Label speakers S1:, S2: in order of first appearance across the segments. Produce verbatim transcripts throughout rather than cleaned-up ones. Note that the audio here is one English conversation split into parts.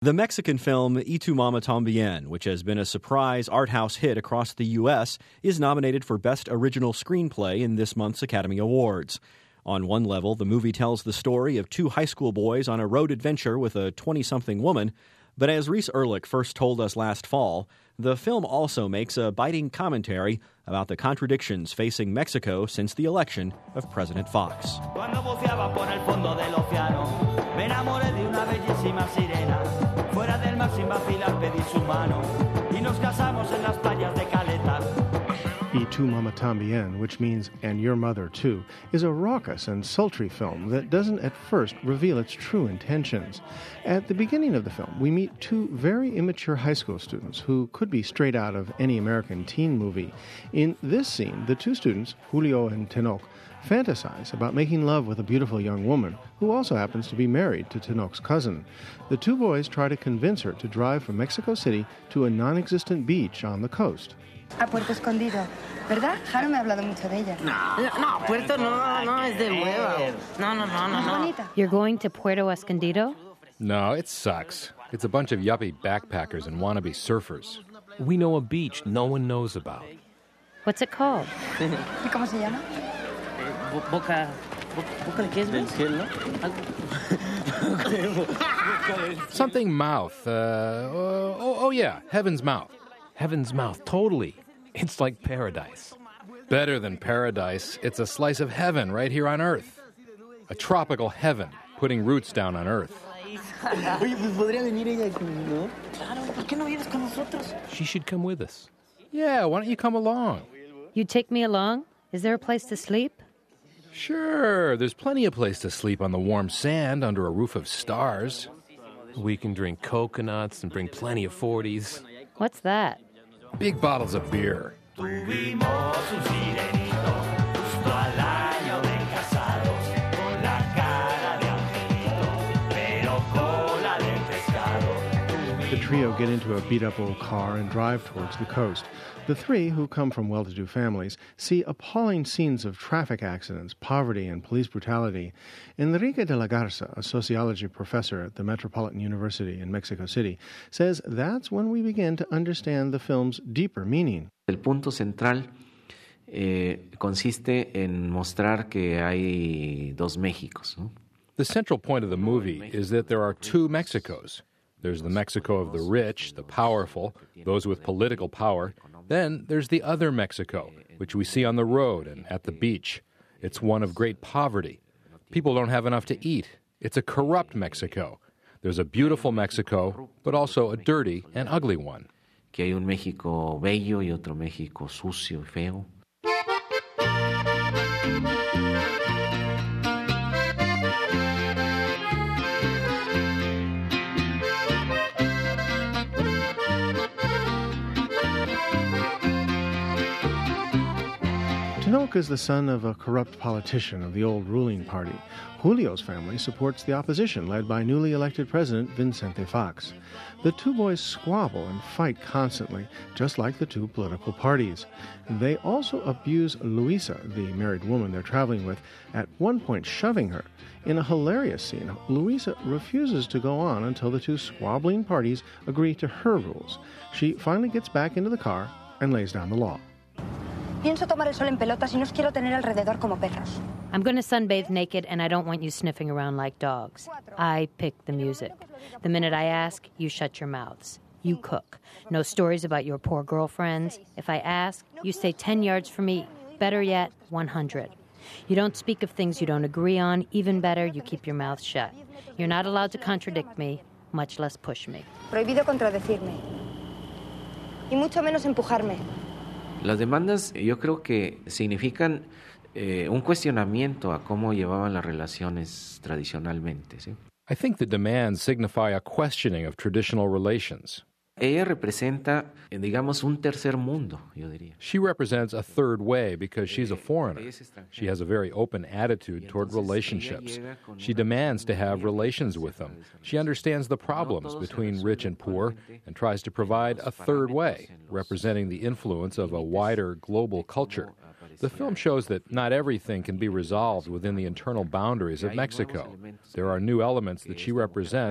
S1: The Mexican film Y Tu Mama Tambien, which has been a surprise art house hit across the U S, is nominated for Best Original Screenplay in this month's Academy Awards. On one level, the movie tells the story of two high school boys on a road adventure with a twenty-something woman. But as Reese Erlich first told us last fall, the film also makes a biting commentary about the contradictions facing Mexico since the election of President Fox.
S2: Y Tu Mama Tambien, which means And Your Mother Too, is a raucous and sultry film that doesn't at first reveal its true intentions. At the beginning of the film, we meet two very immature high school students who could be straight out of any American teen movie. In this scene, the two students, Julio and Tenoch, fantasize about making love with a beautiful young woman who also happens to be married to Tenoch's cousin. The two boys try to convince her to drive from Mexico City to a non-existent beach on the coast.
S3: A Puerto Escondido, ¿verdad? Jaro me ha hablado mucho de ella.
S4: No, no, Puerto no, no, es de hueva. No, no, no, no, no.
S5: You're going to Puerto Escondido?
S6: No, it sucks. It's a bunch of yuppie backpackers and wannabe surfers.
S7: We know a beach no one knows about.
S5: What's it called?
S3: ¿Y cómo se llama?
S4: Boca... ¿Boca de qué es? ¿Del cielo?
S6: Something mouth. Uh, oh, oh, yeah, Heaven's Mouth.
S7: Heaven's Mouth, totally. It's like paradise.
S6: Better than paradise. It's a slice of heaven right here on Earth. A tropical heaven, putting roots down on Earth.
S7: She should come with us.
S6: Yeah, why don't you come along?
S5: You take me along? Is there a place to sleep?
S6: Sure, there's plenty of place to sleep on the warm sand under a roof of stars.
S7: We can drink coconuts and bring plenty of forties.
S5: What's that?
S6: Big bottles of beer.
S2: The trio get into a beat-up old car and drive towards the coast. The three, who come from well-to-do families, see appalling scenes of traffic accidents, poverty, and police brutality. Enrique de la Garza, a sociology professor at the Metropolitan University in Mexico City, says that's when we begin to understand the film's deeper meaning.
S8: El punto central eh, consiste en mostrar que hay dos Méxicos, ¿no?
S6: The central point of the movie is that there are two Mexicos. There's the Mexico of the rich, the powerful, those with political power. Then there's the other Mexico, which we see on the road and at the beach. It's one of great poverty. People don't have enough to eat. It's a corrupt Mexico. There's a beautiful Mexico, but also a dirty and ugly one.
S8: Que hay un México bello y otro México sucio y feo.
S2: Tenoch is the son of a corrupt politician of the old ruling party. Julio's family supports the opposition led by newly elected President Vicente Fox. The two boys squabble and fight constantly, just like the two political parties. They also abuse Luisa, the married woman they're traveling with, at one point shoving her. In a hilarious scene, Luisa refuses to go on until the two squabbling parties agree to her rules. She finally gets back into the car and lays down the law.
S3: Pienso tomar el sol en pelotas y no os quiero tener alrededor como perros.
S5: I'm going to sunbathe naked, and I don't want you sniffing around like dogs. I pick the music. The minute I ask, you shut your mouths. You cook. No stories about your poor girlfriends. If I ask, you stay ten yards from me. Better yet, one hundred. You don't speak of things you don't agree on. Even better, you keep your mouth shut. You're not allowed to contradict me, much less push me.
S3: Prohibido contradecirme. Y mucho menos empujarme.
S8: Las demandas yo creo que significan eh, un cuestionamiento a cómo llevaban las relaciones tradicionalmente, ¿sí?
S6: I think the demands signify a questioning of traditional relations.
S8: Ella representa, eh, digamos, un tercer mundo, yo diría.
S6: She represents a third way because she's a foreigner. She has a very open attitude toward relationships. She demands to have relations with them. She understands the problems between rich and poor and tries to provide a third way, representing the influence of a wider global culture. The film shows that not everything can be resolved within the internal boundaries of Mexico. There are new elements that she represents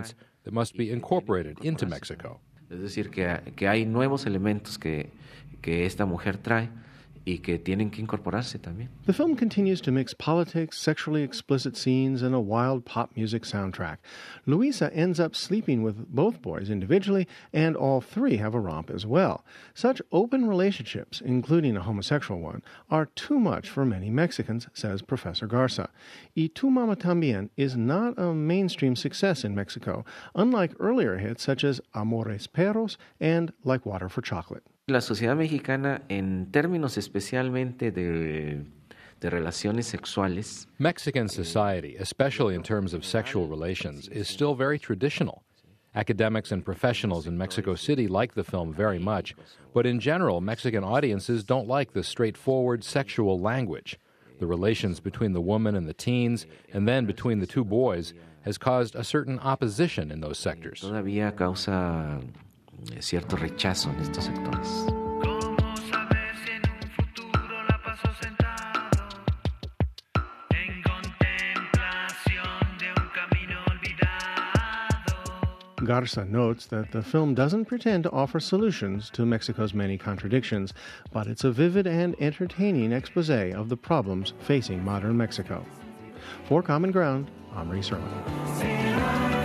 S6: that must be incorporated into Mexico.
S8: Es decir, que, que hay nuevos elementos que, que esta mujer trae y que tienen que incorporarse también.
S2: The film continues to mix politics, sexually explicit scenes, and a wild pop music soundtrack. Luisa ends up sleeping with both boys individually, and all three have a romp as well. Such open relationships, including a homosexual one, are too much for many Mexicans, says Professor Garza. Y Tu Mama Tambien is not a mainstream success in Mexico, unlike earlier hits such as Amores Perros and Like Water for Chocolate.
S8: La sociedad mexicana, en términos especialmente de, de relaciones sexuales,
S6: Mexican society, especially in terms of sexual relations, is still very traditional. Academics and professionals in Mexico City like the film very much, but in general, Mexican audiences don't like the straightforward sexual language. The relations between the woman and the teens, and then between the two boys, has caused a certain opposition in those sectors.
S8: Todavía causa cierto rechazo en estos sectores.
S2: Garza notes that the film doesn't pretend to offer solutions to Mexico's many contradictions, but it's a vivid and entertaining expose of the problems facing modern Mexico. For Common Ground, I'm Reese Erwin.